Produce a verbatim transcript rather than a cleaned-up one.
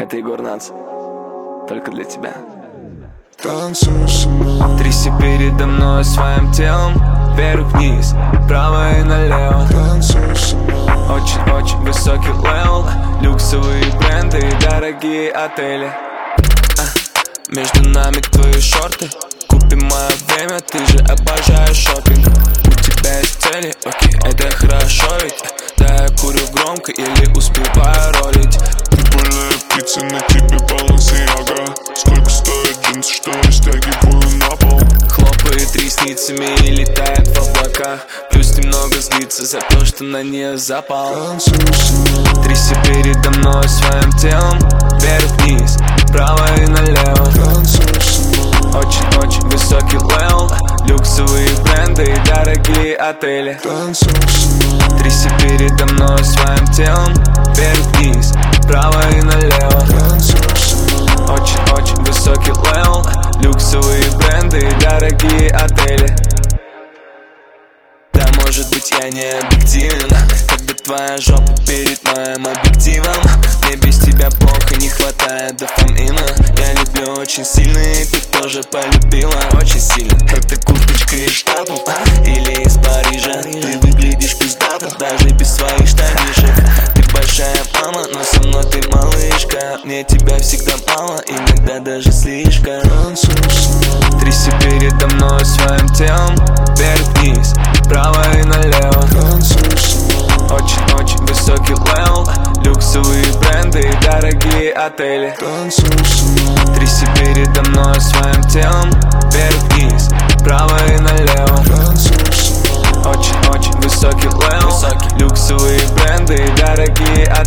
Это Егор Натс. Только для тебя. Танцуй со мной. Тряси передо мной своим телом, вверх-вниз, право и налево. Танцуй со мной. Очень-очень высокий левел, люксовые бренды и дорогие отели. а, Между нами твои шорты, купи мое время, ты же обожаешь шопинг. У тебя есть цели, окей, это хорошо ведь. Да, я курю громко или успеваю ролить. Прикольная птица, на тебе Баленсиага. Сколько стоит джинсы, что я стягиваю на пол? Хлопает ресницами и летает в облаках. Плюс немного злится за то, что на нее запал. Танцуй со мной. Тряси передо мной своим телом, вверх-вниз, право и налево. Танцуй со мной. Очень-очень высокий левел, люксовые бренды и дорогие отели. Танцуй со мной. Тряси передо мной своим телом, вверх-вниз, право и налево. Танцуй со мной. Очень-очень высокий левел, люксовые бренды и дорогие отели. Да, может быть, я не объективен, когда твоя жопа перед моим объективом. Мне без тебя плохо, не хватает дофамина. Я люблю очень сильно, и ты тоже полюбила очень сильно. Это курточка из Штатов или из Парижа. Ты выглядишь пиздато, даже без своих штанишек. Ты большая мама, но со мной ты малышка. Мне тебя всегда мало, иногда даже слишком. Танцуй со мной. Тряси передо мной своим телом, вверх-вниз, право и налево. Танцуй со мной. Очень-очень высокий левел, люксовые бренды и дорогие отели. Танцуй со мной. Тряси передо мной своим телом, вверх-вниз, право и налево. Танцуй со мной. Очень-очень высокий левел, люксовые бренды и дорогие отели.